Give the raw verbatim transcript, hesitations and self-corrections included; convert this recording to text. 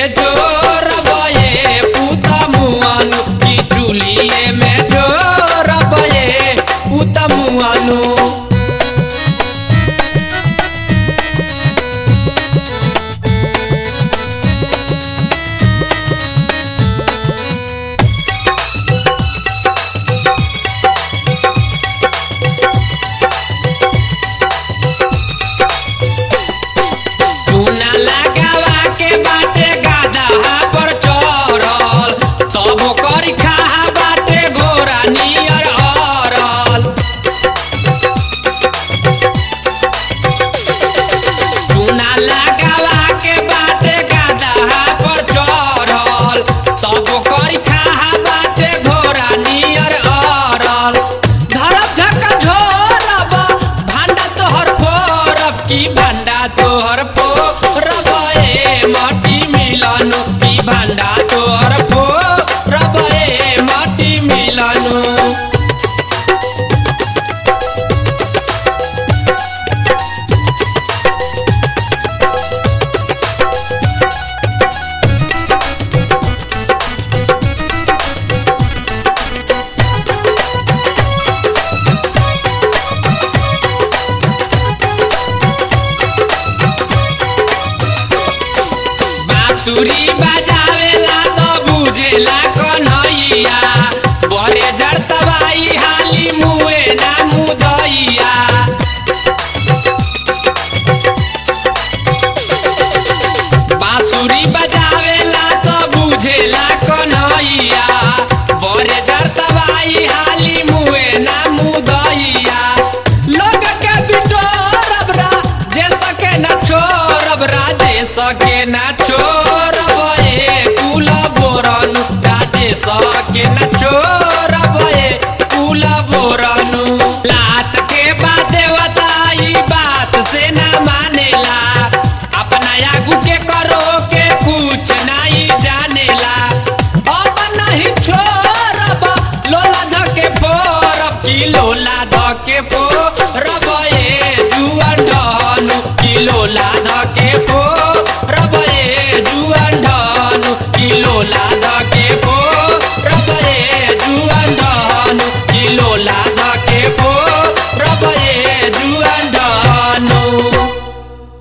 में जोर बये पूता मुआनु की चूल्हे में जोर बये पूता मुआनु। भांडा तोहर फोरब ए माटी मिलानु की भांडा तोहर फोरब ए माटी मिलानु। बांसुरी बजावेला तो बुझेला कन्हैया बड़े जड़ तबाई हाली मुए ना मुदैया। बांसुरी बजावेला तो बुझेला कन्हैया बड़े जड़ तबाई हाली मुए ना मुदैया। लोग के बिटोरब रा जे सके ना छोड़ब रा जे सके ना के न चोरब ए कुला बोरानु। लात के बात बताई बात से न मानेला अपना आगू के करो के कुछ नहीं जानेला। अब नहीं छोड़ब लोला धके फोरब की लोला धके